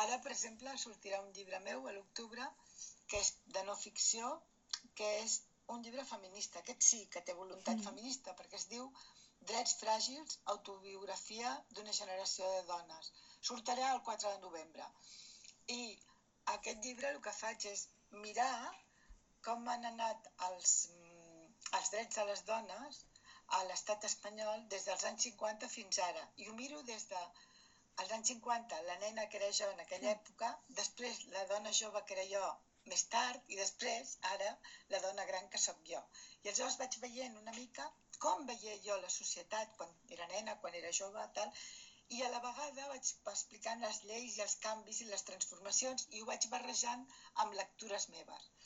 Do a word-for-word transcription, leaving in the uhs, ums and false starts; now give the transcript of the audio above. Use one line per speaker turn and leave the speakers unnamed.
ara, per exemple, sortirà un llibre meu a l'octubre, que és de no ficció, que és un llibre feminista. Aquest sí que té voluntat feminista, perquè es diu Drets fràgils, autobiografia d'una generació de dones. Sortirà el quatre de novembre. I aquest llibre el que faig és mirar com han anat els, els drets de les dones a l'estat espanyol des dels anys cinquanta fins ara. I ho miro des de als anys cinquanta, la nena que era jo en aquella època, després la dona jove que era jo més tard, i després, ara, la dona gran que sóc jo. I aleshores vaig veient una mica com veia jo la societat quan era nena, quan era jove, tal, i a la vegada vaig explicant les lleis i els canvis i les transformacions i ho vaig barrejant amb lectures meves.